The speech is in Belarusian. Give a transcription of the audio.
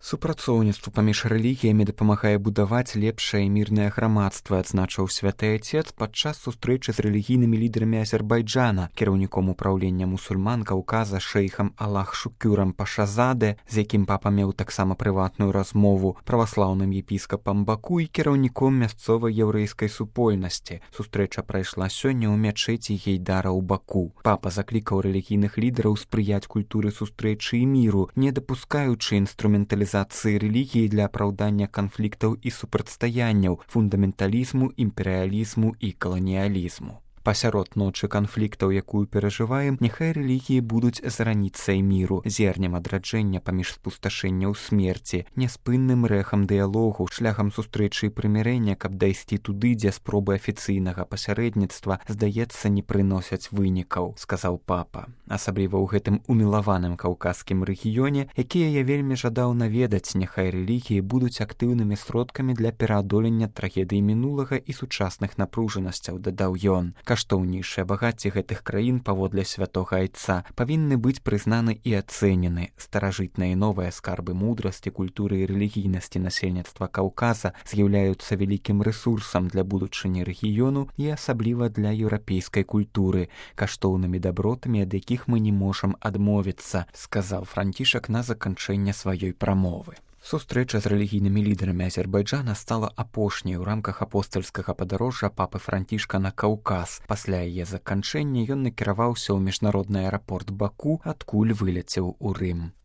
Супрацоўніцтва паміж рэлігіямі дапамагае будаваць лепшае мірнае грамадства, адзначыў святы отец падчас сустрэчы з рэлігійнымі лідарамі Азербайджана, кіраўніком управлення мусульман Каўказа шэйхам Аллах Шукюрам Пашазаде, з якім папа меў таксама прыватную размову, праваслаўным епіскапам Баку і кіраўніком мясцовай яўрэйскай супольнасці. Сустрэча прайшла сёння ў мячэці Гейдара ў Баку. Папа заклікаў рэлігійных лідараў спрыяць культуры сустрэчы і міру, не дапускаючы інструменталізацыі рэлігіі для апраўдання канфліктаў і супрацьстаянняў, фундаменталізму, імперыялізму і каланіялізму. Пасярод ночы канфліктаў, якую перажываем, няхай рэлігіі будуць зараніцай міру, зернем адраджэння паміж спусташэнняў смерці, няспынным рэхам дыялогу, шляхам сустрэчы і прымірэння, каб дайсці туды, дзе спробы афіцыйнага пасярэдніцтва, здаецца, не прыносяць вынікаў, сказаў папа. Асабліва ў гэтым умілаваным каўказскім рэгіёне, якія я вельмі жадаў наведаць, няхай рэлігіі будуць актыўнымі сродкамі для пераадолення трагедыі мінулага і сучасных напружанасцяў, дадаў ён. Каштоўнейшыя багацці гэтых краін, паводле святога айца, павінны быць прызнаны і ацэнены. Старажытныя і новыя скарбы мудрасці, культуры і рэлігійнасці насельніцтва Каўказа з'яўляюцца вялікім рэсурсам для будучыні рэгіёну і асабліва для еўрапейскай культуры, каштоўнымі дабротамі, ад якіх мы не можам адмовіцца, сказаў Францішак на заканчэнне сваёй прамовы. Сустрэча з рэлігійнымі лідарамі Азербайджана стала апошняй у рамках апостальскага падарожжа папы Францішка на Каўказ. Пасля яе заканчэння ён накіраваўся ў міжнародны аэрапорт Баку, адкуль вылецеў у Рым.